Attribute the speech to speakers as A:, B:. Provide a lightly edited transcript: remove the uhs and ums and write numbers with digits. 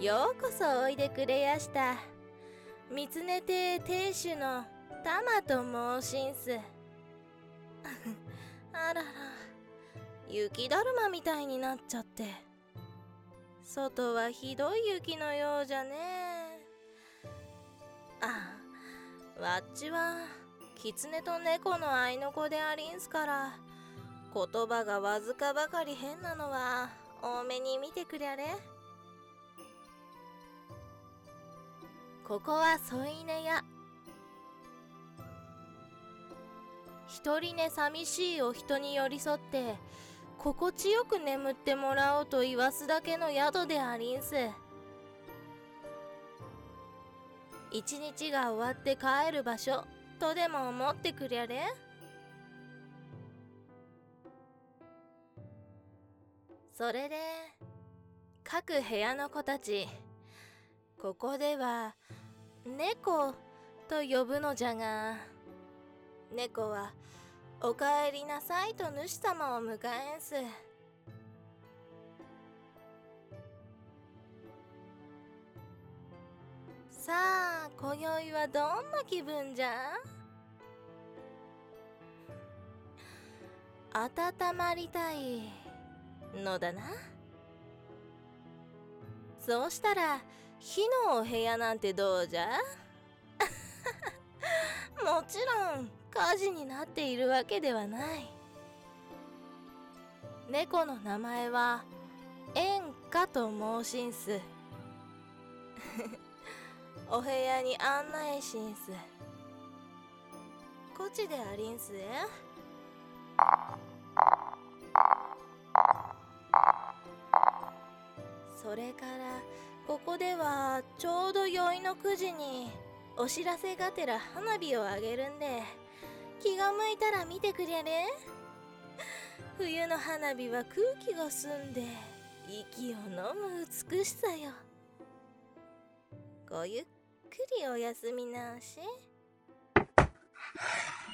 A: ようこそおいでくれやした。三つ寝亭亭主のタマと申しんす。あらら、雪だるまみたいになっちゃって。外はひどい雪のようじゃね。わっちは狐と猫の合いの子でありんすから、言葉がわずかばかり変なのは多めに見てくりゃれ。ここは添い寝屋。一人寝寂しいお人に寄り添って心地よく眠ってもらおうと言わすだけの宿でありんす。一日が終わって帰る場所とでも思ってくりゃれ。それで各部屋の子たち、ここでは猫と呼ぶのじゃが、猫はおかえりなさいと主様を迎えんす。さあ今宵はどんな気分じゃ。温まりたいのだな。そうしたら火のお部屋なんてどうじゃ。もちろん火事になっているわけではない。猫の名前は演歌と申しんす。お部屋に案内しんす。こっちでありんすえ。それからここではちょうど宵の9時にお知らせがてら花火をあげるんで、気が向いたら見てくりゃれ。冬の花火は空気が澄んで息を飲む美しさよ。ごゆっくりおやすみなし。